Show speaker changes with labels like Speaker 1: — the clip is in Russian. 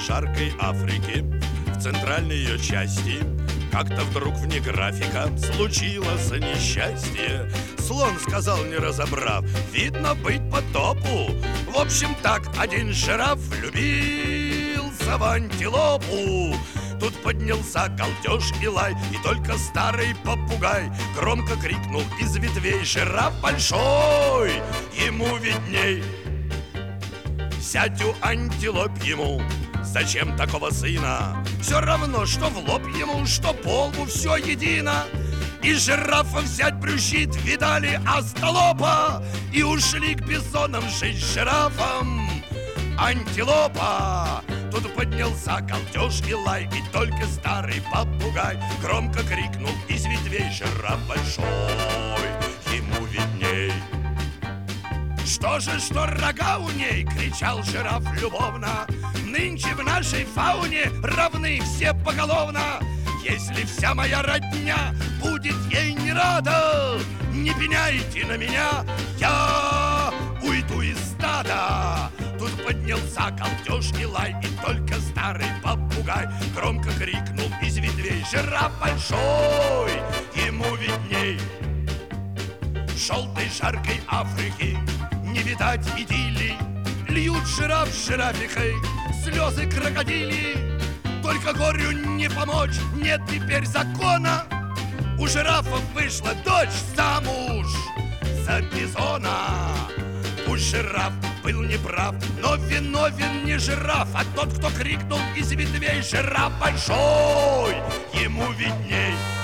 Speaker 1: жаркой Африки, в центральной ее части, как-то вдруг вне графика случилось несчастье. Слон сказал, не разобрав: видно, быть по топу. В общем так, один жираф влюбился в антилопу. Тут поднялся галдеж и лай, и только старый попугай громко крикнул из ветвей: жираф большой, ему видней. Сядь у антилоп ему, зачем такого сына? Все равно, что в лоб ему, что по лбу, все едино. И жирафа взять брюзжит, видали остолопа, и ушли к бизонам жить с жирафом. Антилопа. Тут поднялся галдеж и лай, и только старый попугай громко крикнул из ветвей: жираф большой, ему видней. Что же, что рога у ней, кричал жираф любовно, нынче в нашей фауне равны все поголовно. Если вся моя родня будет ей не рада, не пеняйте на меня, я уйду из стада. Тут поднялся галдеж и лай, и только старый попугай громко крикнул из ветвей: жираф большой, ему видней. Желтой жаркой Африки не видать идиллии, льют жираф с жирафихой слезы крокодили. Только горю не помочь, нет теперь закона. У жирафов вышла дочь замуж за бизона. Пусть жираф был неправ, но виновен не жираф, а тот, кто крикнул из ветвей: жираф большой, ему видней.